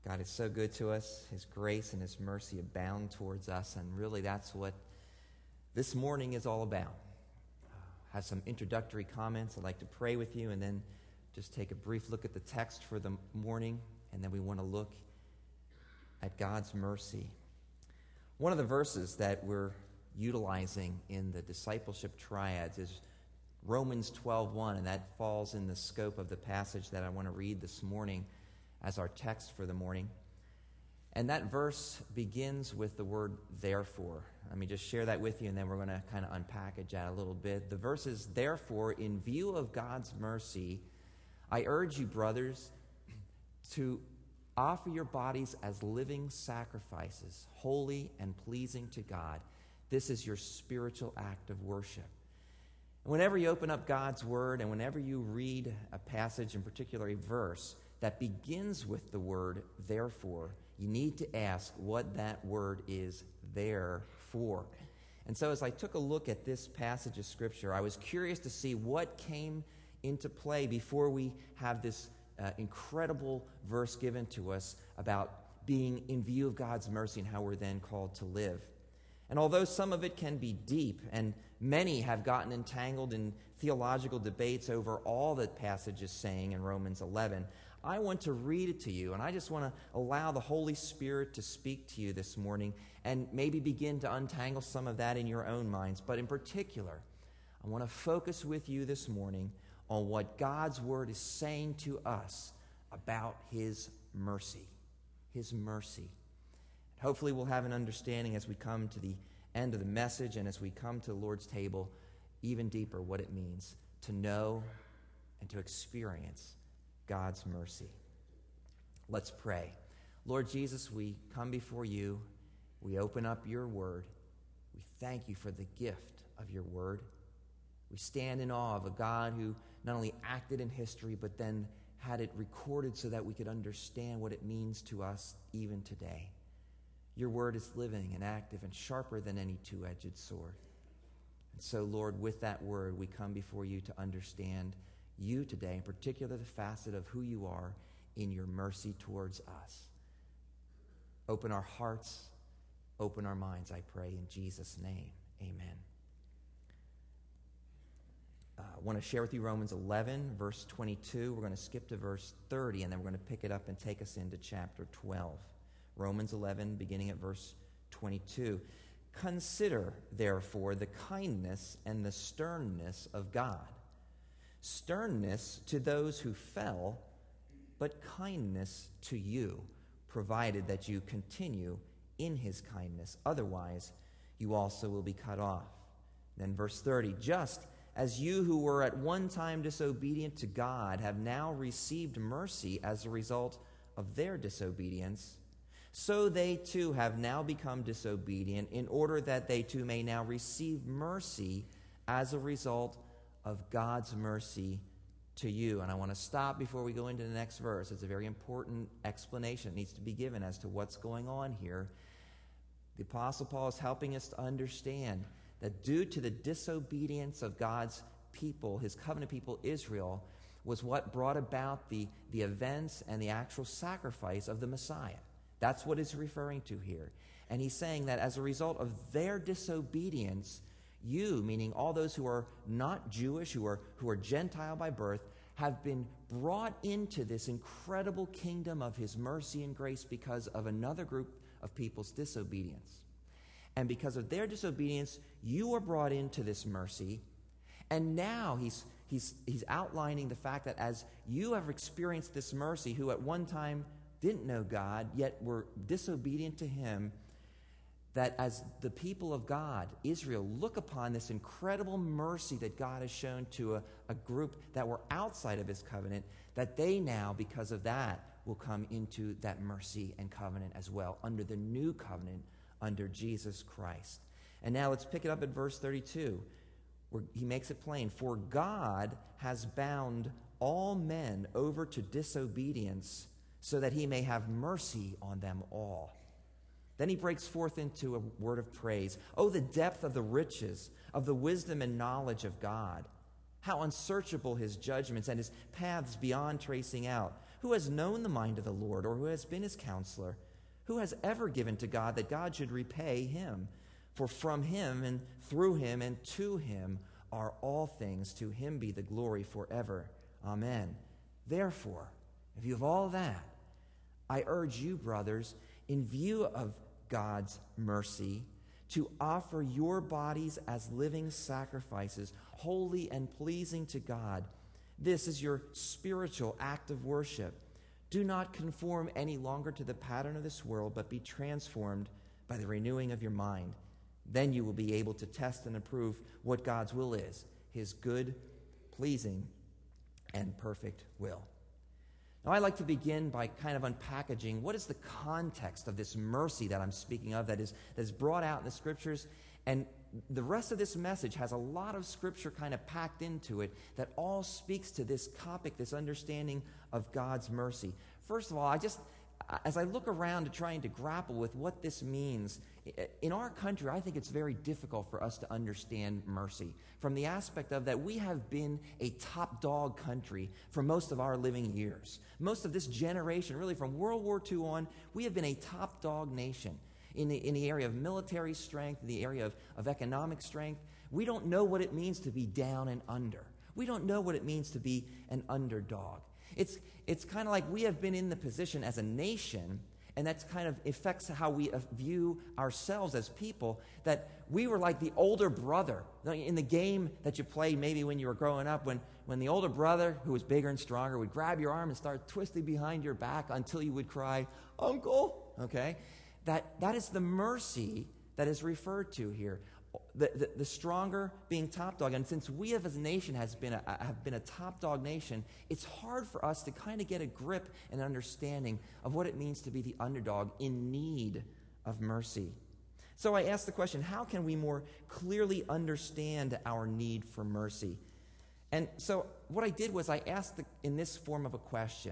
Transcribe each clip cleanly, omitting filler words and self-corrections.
God is so good to us. His grace and His mercy abound towards us, and really that's what this morning is all about. I have some introductory comments. I'd like to pray with you and then just take a brief look at the text for the morning, and then we want to look at God's mercy. One of the verses that we're utilizing in the discipleship triads is Romans 12:1, and that falls in the scope of the passage that I want to read this morning as our text for the morning. And that verse begins with the word therefore. Let me just share that with you, and then we're going to kind of unpackage that a little bit. The verse is, therefore, in view of God's mercy, I urge you, brothers, to offer your bodies as living sacrifices, holy and pleasing to God. This is your spiritual act of worship. And whenever you open up God's Word and whenever you read a passage, in particular a verse, that begins with the word therefore, you need to ask what that word is there for. And so as I took a look at this passage of Scripture, I was curious to see what came into play before we have this incredible verse given to us about being in view of God's mercy and how we're then called to live. And although some of it can be deep, and many have gotten entangled in theological debates over all that passage is saying in Romans 11, I want to read it to you, and I just want to allow the Holy Spirit to speak to you this morning and maybe begin to untangle some of that in your own minds. But in particular, I want to focus with you this morning on what God's Word is saying to us about His mercy. His mercy. And hopefully we'll have an understanding as we come to the end of the message and as we come to the Lord's table even deeper what it means to know and to experience God's mercy. Let's pray. Lord Jesus, we come before you. We open up your word. We thank you for the gift of your word. We stand in awe of a God who not only acted in history, but then had it recorded so that we could understand what it means to us even today. Your word is living and active and sharper than any two-edged sword. And so, Lord, with that word, we come before you to understand you today, in particular the facet of who you are in your mercy towards us. Open our hearts, open our minds, I pray, in Jesus' name. Amen. I want to share with you Romans 11, verse 22. We're going to skip to verse 30, and then we're going to pick it up and take us into chapter 12. Romans 11, beginning at verse 22. Consider, therefore, the kindness and the sternness of God. Sternness to those who fell, but kindness to you, provided that you continue in his kindness. Otherwise, you also will be cut off. Then verse 30, just as you who were at one time disobedient to God have now received mercy as a result of their disobedience, so they too have now become disobedient in order that they too may now receive mercy as a result of God's mercy to you. And I want to stop before we go into the next verse. It's a very important explanation that needs to be given as to what's going on here. The Apostle Paul is helping us to understand that due to the disobedience of God's people, his covenant people Israel, was what brought about the events and the actual sacrifice of the Messiah. That's what he's referring to here. And he's saying that as a result of their disobedience, you, meaning all those who are not Jewish, who are Gentile by birth, have been brought into this incredible kingdom of his mercy and grace because of another group of people's disobedience. And because of their disobedience, you are brought into this mercy. And now he's outlining the fact that as you have experienced this mercy, who at one time didn't know God, yet were disobedient to him, that as the people of God, Israel, look upon this incredible mercy that God has shown to a group that were outside of his covenant, that they now, because of that, will come into that mercy and covenant as well, under the new covenant, under Jesus Christ. And now let's pick it up at verse 32, where he makes it plain. For God has bound all men over to disobedience, so that he may have mercy on them all. Then he breaks forth into a word of praise. Oh, the depth of the riches of the wisdom and knowledge of God. How unsearchable his judgments and his paths beyond tracing out. Who has known the mind of the Lord, or who has been his counselor? Who has ever given to God that God should repay him? For from him and through him and to him are all things. To him be the glory forever. Amen. Therefore, if you have all that, I urge you, brothers, in view of God's mercy, to offer your bodies as living sacrifices, holy and pleasing to God. This is your spiritual act of worship. Do not conform any longer to the pattern of this world, but be transformed by the renewing of your mind. Then you will be able to test and approve what God's will is, his good, pleasing, and perfect will. Now, I like to begin by kind of unpackaging what is the context of this mercy that I'm speaking of that is brought out in the Scriptures. And the rest of this message has a lot of Scripture kind of packed into it that all speaks to this topic, this understanding of God's mercy. First of all, as I look around to trying to grapple with what this means, in our country, I think it's very difficult for us to understand mercy from the aspect of that we have been a top dog country for most of our living years. Most of this generation, really from World War II on, we have been a top dog nation in the area of military strength, in the area of economic strength. We don't know what it means to be down and under. We don't know what it means to be an underdog. It's kind of like we have been in the position as a nation, and that's kind of affects how we view ourselves as people, that we were like the older brother in the game that you played maybe when you were growing up, when the older brother, who was bigger and stronger, would grab your arm and start twisting behind your back until you would cry, "Uncle," okay? That is the mercy that is referred to here. The stronger being top dog. And since we as a nation have been a top dog nation, it's hard for us to kind of get a grip and understanding of what it means to be the underdog in need of mercy. So I asked the question, how can we more clearly understand our need for mercy? And so what I did was I asked in this form of a question,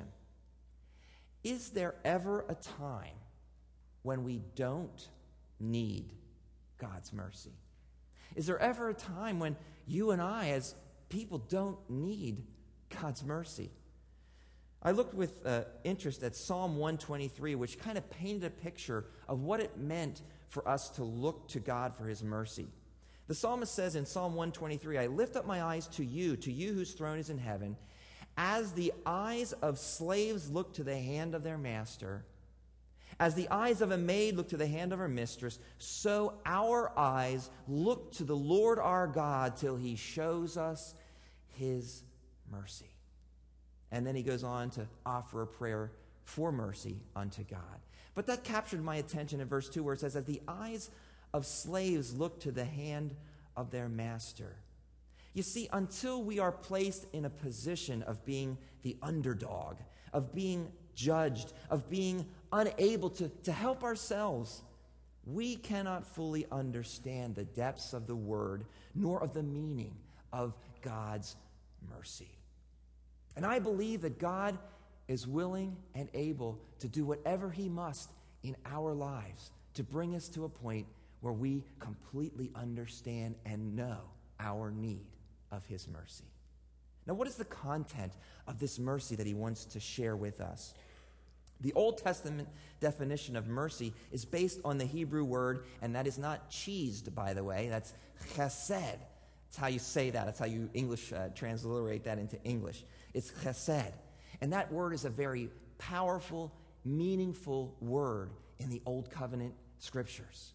is there ever a time when we don't need God's mercy? Is there ever a time when you and I as people don't need God's mercy? I looked with interest at Psalm 123, which kind of painted a picture of what it meant for us to look to God for his mercy. The psalmist says in Psalm 123, "I lift up my eyes to you whose throne is in heaven. As the eyes of slaves look to the hand of their master, as the eyes of a maid look to the hand of her mistress, so our eyes look to the Lord our God till he shows us his mercy." And then he goes on to offer a prayer for mercy unto God. But that captured my attention in verse 2 where it says, "As the eyes of slaves look to the hand of their master." You see, until we are placed in a position of being the underdog, of being judged, of being unable to help ourselves, we cannot fully understand the depths of the word nor of the meaning of God's mercy. And I believe that God is willing and able to do whatever he must in our lives to bring us to a point where we completely understand and know our need of his mercy. Now, what is the content of this mercy that he wants to share with us? The Old Testament definition of mercy is based on the Hebrew word, and that is not cheesed, by the way. That's chesed. That's how you say that. That's how you English transliterate that into English. It's chesed. And that word is a very powerful, meaningful word in the Old Covenant Scriptures.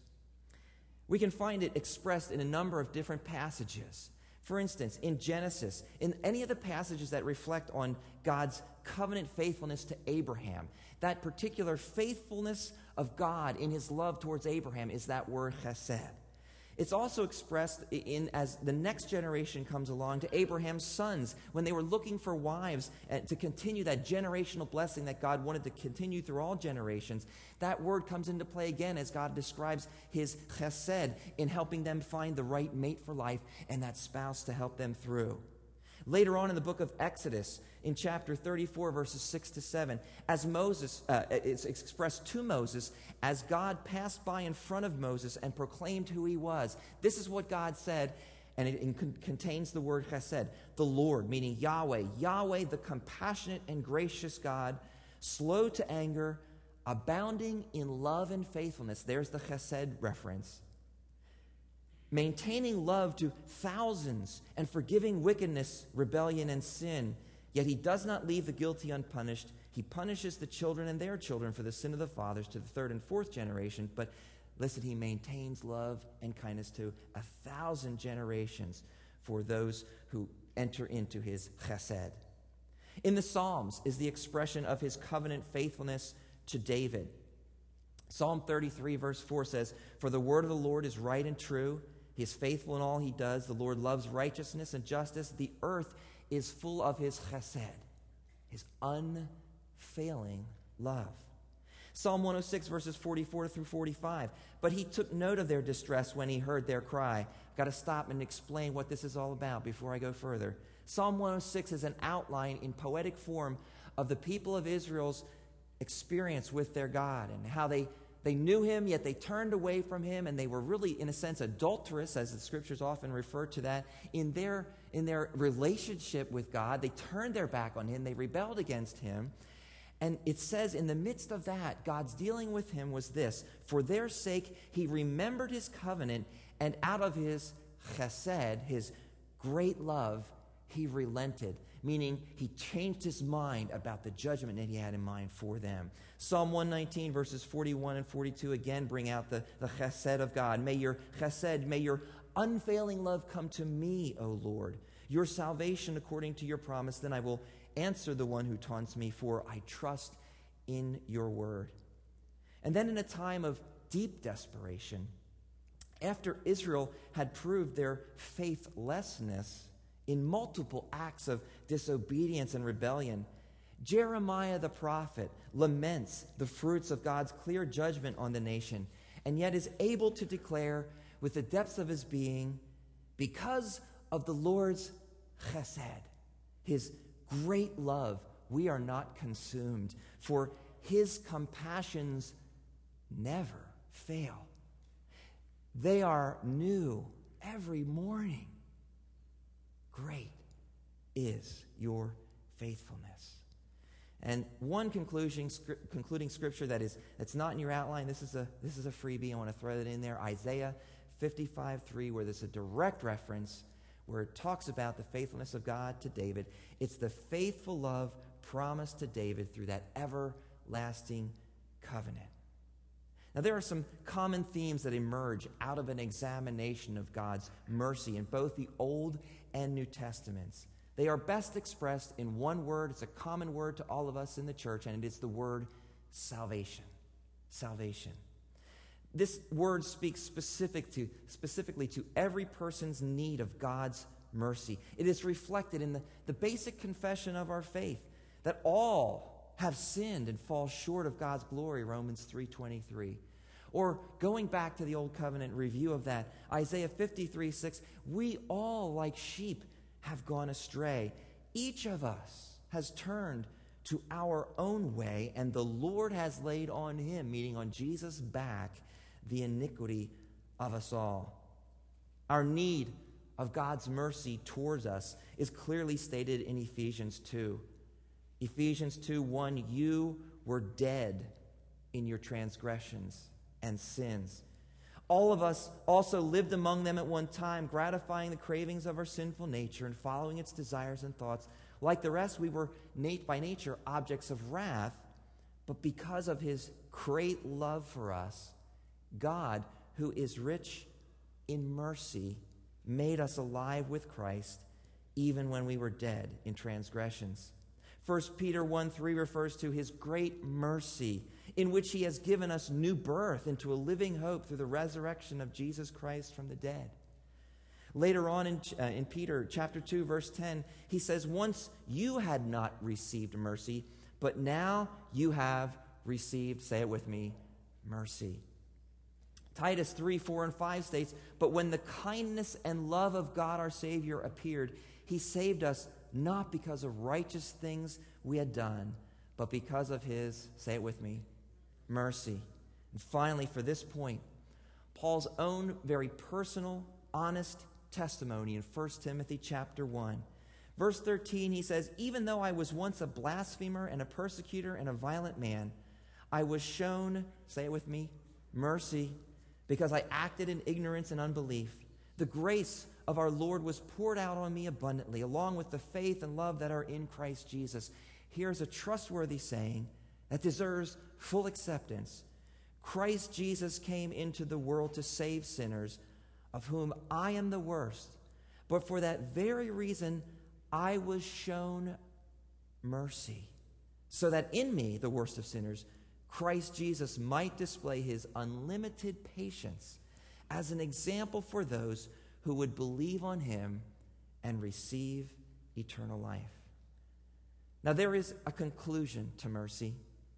We can find it expressed in a number of different passages. For instance, in Genesis, in any of the passages that reflect on God's covenant faithfulness to Abraham, that particular faithfulness of God in his love towards Abraham is that word chesed. It's also expressed as the next generation comes along to Abraham's sons when they were looking for wives to continue that generational blessing that God wanted to continue through all generations. That word comes into play again as God describes his chesed in helping them find the right mate for life and that spouse to help them through. Later on in the book of Exodus, in chapter 34, verses 6 to 7, as Moses, it's expressed to Moses, as God passed by in front of Moses and proclaimed who he was. This is what God said, and it contains the word chesed, the Lord, meaning Yahweh. Yahweh, the compassionate and gracious God, slow to anger, abounding in love and faithfulness. There's the chesed reference. Maintaining love to thousands and forgiving wickedness, rebellion, and sin. Yet he does not leave the guilty unpunished. He punishes the children and their children for the sin of the fathers to the third and fourth generation. But listen, he maintains love and kindness to 1,000 generations for those who enter into his chesed. In the Psalms is the expression of his covenant faithfulness to David. Psalm 33 verse 4 says, "For the word of the Lord is right and true. He is faithful in all he does. The Lord loves righteousness and justice. The earth is full of his chesed," his unfailing love. Psalm 106 verses 44 through 45. "But he took note of their distress when he heard their cry." I've got to stop and explain what this is all about before I go further. Psalm 106 is an outline in poetic form of the people of Israel's experience with their God and how they knew him, yet they turned away from him, and they were really, in a sense, adulterous, as the scriptures often refer to that, in their relationship with God. They turned their back on him. They rebelled against him. And it says in the midst of that, God's dealing with him was this: for their sake, he remembered his covenant, and out of his chesed, his great love, he relented, meaning he changed his mind about the judgment that he had in mind for them. Psalm 119 verses 41 and 42 again bring out the chesed of God. "May your chesed, may your unfailing love come to me, O Lord. Your salvation according to your promise. Then I will answer the one who taunts me, for I trust in your word." And then in a time of deep desperation, after Israel had proved their faithlessness in multiple acts of disobedience and rebellion, Jeremiah the prophet laments the fruits of God's clear judgment on the nation, and yet is able to declare with the depths of his being, because of the Lord's chesed, his great love, we are not consumed, for his compassions never fail. They are new every morning. Great is your faithfulness. And one concluding scripture that's not in your outline, this is a freebie. I want to throw that in there. Isaiah 55:3, where there's a direct reference where it talks about the faithfulness of God to David. It's the faithful love promised to David through that everlasting covenant. Now, there are some common themes that emerge out of an examination of God's mercy in both the Old and New Testaments. They are best expressed in one word. It's a common word to all of us in the church, and it is the word salvation. Salvation. This word speaks specifically to every person's need of God's mercy. It is reflected in the basic confession of our faith that all have sinned and fall short of God's glory, Romans 3:23. Or going back to the Old Covenant review of that, Isaiah 53:6, "We all like sheep have gone astray. Each of us has turned to our own way, and the Lord has laid on him," meaning on Jesus' back, "the iniquity of us all." Our need of God's mercy towards us is clearly stated in Ephesians 2. Ephesians 2:1, "You were dead in your transgressions and sins. All of us also lived among them at one time, gratifying the cravings of our sinful nature and following its desires and thoughts. Like the rest, we were by nature objects of wrath, but because of his great love for us, God, who is rich in mercy, made us alive with Christ even when we were dead in transgressions." 1 Peter 1:3 refers to his great mercy, in which he has given us new birth into a living hope through the resurrection of Jesus Christ from the dead. Later on in Peter chapter 2, verse 10, he says, "Once you had not received mercy, but now you have received," say it with me, "mercy." Titus 3:4 and 5 states, "But when the kindness and love of God our Savior appeared, he saved us not because of righteous things we had done, but because of his," say it with me, "mercy." And finally, for this point, Paul's own very personal, honest testimony in 1 Timothy chapter 1. Verse 13, he says, "Even though I was once a blasphemer and a persecutor and a violent man, I was shown," say it with me, "mercy, because I acted in ignorance and unbelief. The grace of our Lord was poured out on me abundantly, along with the faith and love that are in Christ Jesus." Here's a trustworthy saying that deserves full acceptance. Christ Jesus came into the world to save sinners, of whom I am the worst. But for that very reason, I was shown mercy, so that in me, the worst of sinners, Christ Jesus might display his unlimited patience as an example for those who would believe on him and receive eternal life. Now, there is a conclusion to mercy.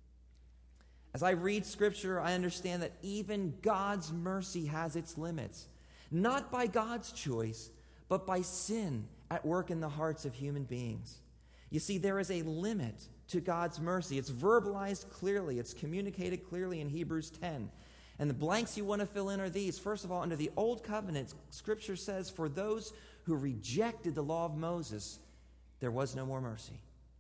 As I read Scripture, I understand that even God's mercy has its limits, not by God's choice, but by sin at work in the hearts of human beings. You see, there is a limit to God's mercy. It's verbalized clearly. It's communicated clearly in Hebrews 10. And the blanks you want to fill in are these. First of all, under the Old Covenant, Scripture says, for those who rejected the law of Moses, there was no more mercy.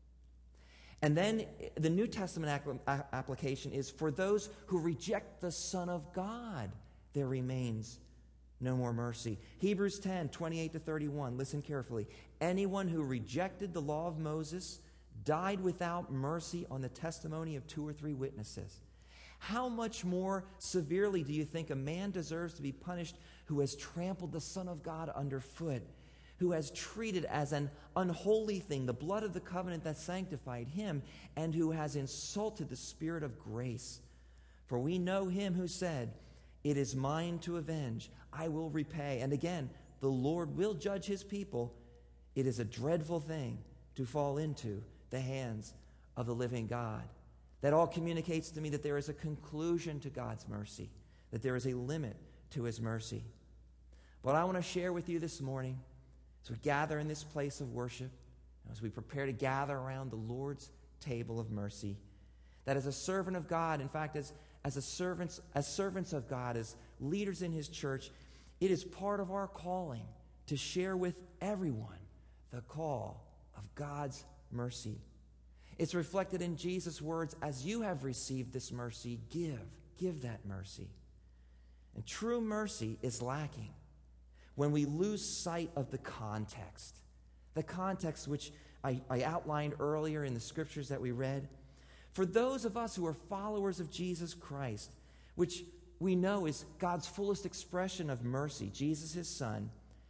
And then the New Testament application is, for those who reject the Son of God, there remains no more mercy. Hebrews 10, 28 to 31. Listen carefully. Anyone who rejected the law of Moses died without mercy on the testimony of 2 or 3 witnesses. How much more severely do you think a man deserves to be punished who has trampled the Son of God underfoot, who has treated as an unholy thing the blood of the covenant that sanctified him, and who has insulted the Spirit of grace? For we know him who said, "It is mine to avenge, I will repay." And again, the Lord will judge his people. It is a dreadful thing to fall into the hands of the living God. That all communicates to me that there is a conclusion to God's mercy, that there is a limit to his mercy. What I want to share with you this morning, as we gather in this place of worship, as we prepare to gather around the Lord's table of mercy, that as a servant of God, in fact, as servants of God, as leaders in his church, it is part of our calling to share with everyone the call of God's mercy. It's reflected in Jesus' words, "As you have received this mercy, give that mercy." And true mercy is lacking when we lose sight of the context which I outlined earlier in the scriptures that we read. For those of us who are followers of Jesus Christ, which we know is God's fullest expression of mercy, Jesus, his Son,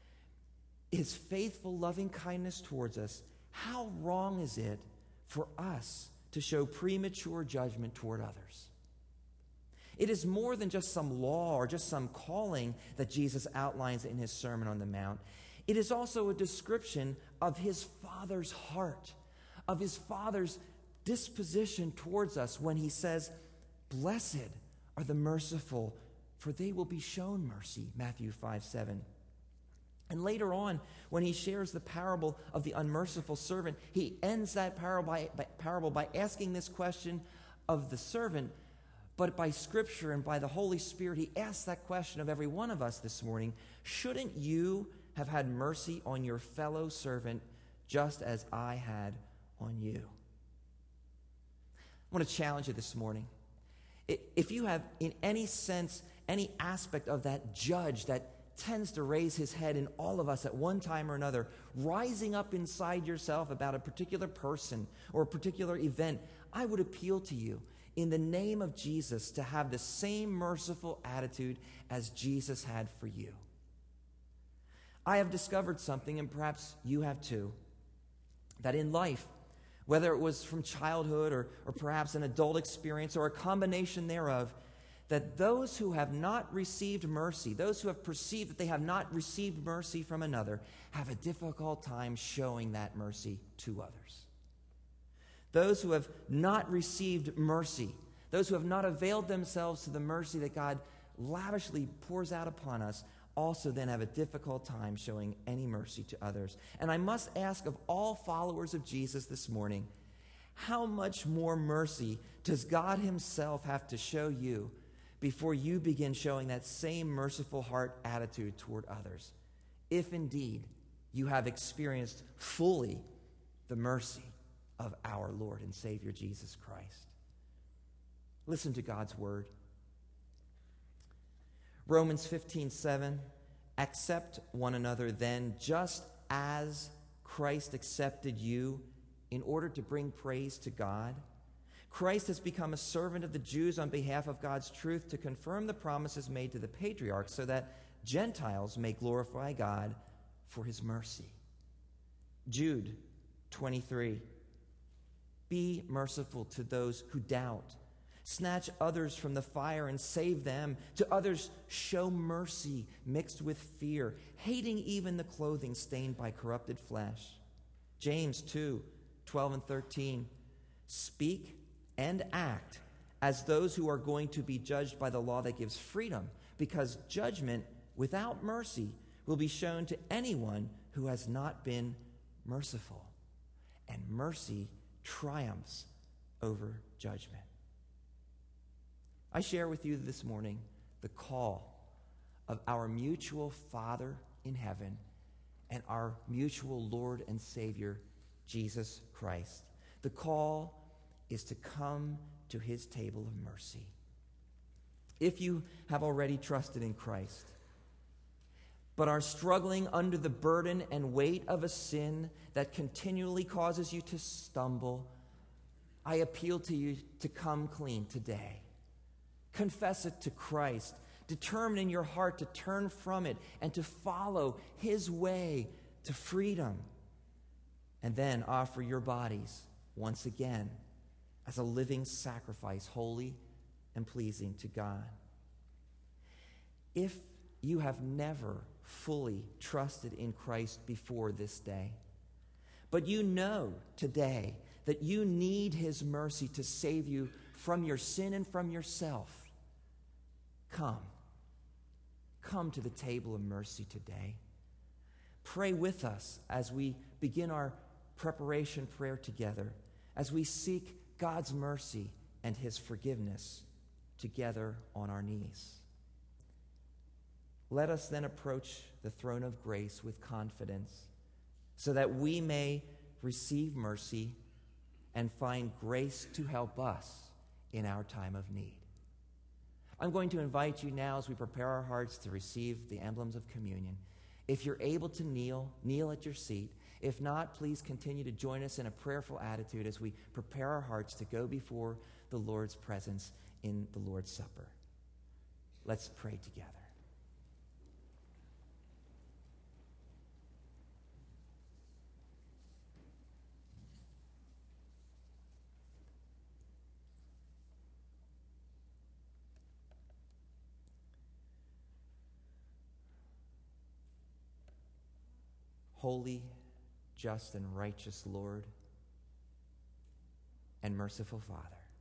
his faithful, loving kindness towards us, how wrong is it for us to show premature judgment toward others? It is more than just some law or just some calling that Jesus outlines in his Sermon on the Mount. It is also a description of his Father's heart, of his Father's disposition towards us when he says, "Blessed are the merciful, for they will be shown mercy," Matthew 5:7. And later on, when he shares the parable of the unmerciful servant, he ends that parable by asking this question of the servant, but by Scripture and by the Holy Spirit, he asks that question of every one of us this morning: shouldn't you have had mercy on your fellow servant just as I had on you? I want to challenge you this morning. If you have, in any sense, any aspect of that judge that tends to raise his head in all of us at one time or another, rising up inside yourself about a particular person or a particular event, I would appeal to you in the name of Jesus to have the same merciful attitude as Jesus had for you. I have discovered something, and perhaps you have too, that in life, whether it was from childhood or perhaps an adult experience or a combination thereof, that those who have not received mercy, those who have perceived that they have not received mercy from another, have a difficult time showing that mercy to others. Those who have not received mercy, those who have not availed themselves to the mercy that God lavishly pours out upon us, also then have a difficult time showing any mercy to others. And I must ask of all followers of Jesus this morning, how much more mercy does God himself have to show you before you begin showing that same merciful heart attitude toward others? if indeed you have experienced fully the mercy of our Lord and Savior Jesus Christ. Listen to God's word. Romans 15:7, accept one another then, just as Christ accepted you in order to bring praise to God. Christ has become a servant of the Jews on behalf of God's truth to confirm the promises made to the patriarchs so that Gentiles may glorify God for his mercy. Jude 23, be merciful to those who doubt. Snatch others from the fire and save them. To others show mercy mixed with fear, hating even the clothing stained by corrupted flesh. James 2:12 and 13. Speak and act as those who are going to be judged by the law that gives freedom, because judgment without mercy will be shown to anyone who has not been merciful. And mercy triumphs over judgment. I share with you this morning the call of our mutual Father in heaven and our mutual Lord and Savior, Jesus Christ. The call is to come to his table of mercy. If you have already trusted in Christ, but are struggling under the burden and weight of a sin that continually causes you to stumble, I appeal to you to come clean today. Confess it to Christ. Determine in your heart to turn from it and to follow his way to freedom. And then offer your bodies once again as a living sacrifice, holy and pleasing to God. If you have never fully trusted in Christ before this day, but you know today that you need his mercy to save you from your sin and from yourself, come to the table of mercy today. Pray with us as we begin our preparation prayer together, as we seek God's mercy and his forgiveness together on our knees. Let us then approach the throne of grace with confidence so that we may receive mercy and find grace to help us in our time of need. I'm going to invite you now as we prepare our hearts to receive the emblems of communion. If you're able to kneel at your seat. If not, please continue to join us in a prayerful attitude as we prepare our hearts to go before the Lord's presence in the Lord's Supper. Let's pray together. Holy, just, and righteous Lord and merciful Father,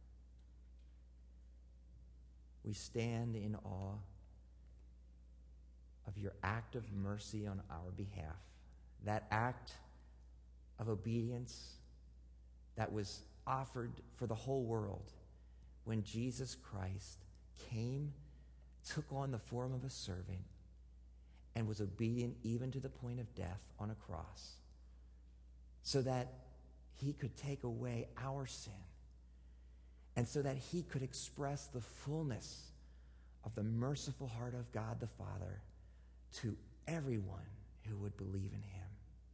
we stand in awe of your act of mercy on our behalf, that act of obedience that was offered for the whole world when Jesus Christ came, took on the form of a servant, and was obedient even to the point of death on a cross, so that he could take away our sin, and so that he could express the fullness of the merciful heart of God the Father to everyone who would believe in him.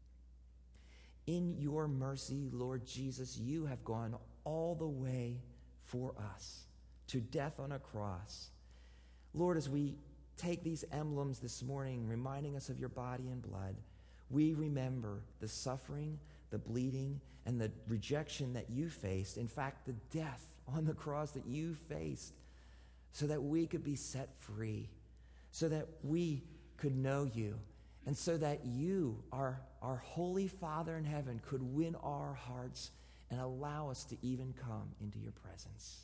In your mercy, Lord Jesus, you have gone all the way for us to death on a cross. Lord, as we take these emblems this morning, reminding us of your body and blood, we remember the suffering, the bleeding, and the rejection that you faced. In fact, the death on the cross that you faced, so that we could be set free, so that we could know you, and so that you, our holy Father in heaven, could win our hearts and allow us to even come into your presence.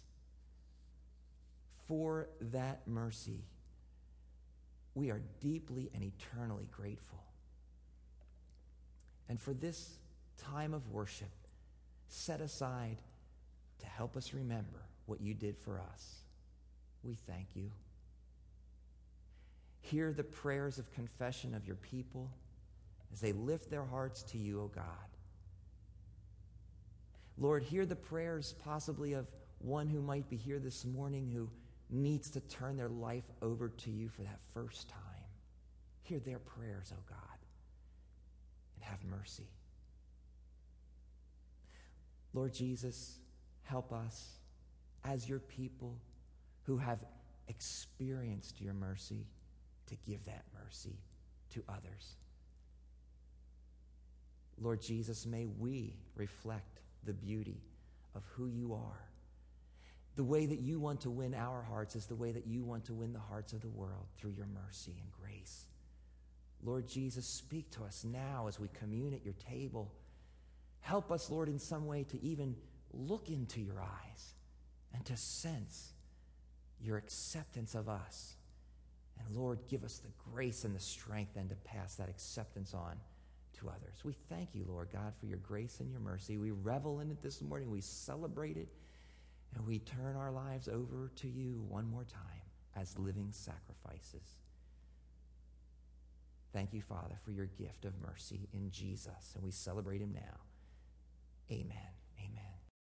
For that mercy, we are deeply and eternally grateful. And for this time of worship set aside to help us remember what you did for us, we thank you. Hear the prayers of confession of your people as they lift their hearts to you, O God. Lord, hear the prayers possibly of one who might be here this morning who needs to turn their life over to you for that first time. Hear their prayers, O God, and have mercy. Lord Jesus, help us as your people who have experienced your mercy to give that mercy to others. Lord Jesus, may we reflect the beauty of who you are. The way that you want to win our hearts is the way that you want to win the hearts of the world through your mercy and grace. Lord Jesus, speak to us now as we commune at your table. Help us, Lord, in some way to even look into your eyes and to sense your acceptance of us. And Lord, give us the grace and the strength then to pass that acceptance on to others. We thank you, Lord God, for your grace and your mercy. We revel in it this morning. We celebrate it. And we turn our lives over to you one more time as living sacrifices. Thank you, Father, for your gift of mercy in Jesus. And we celebrate him now. Amen. Amen.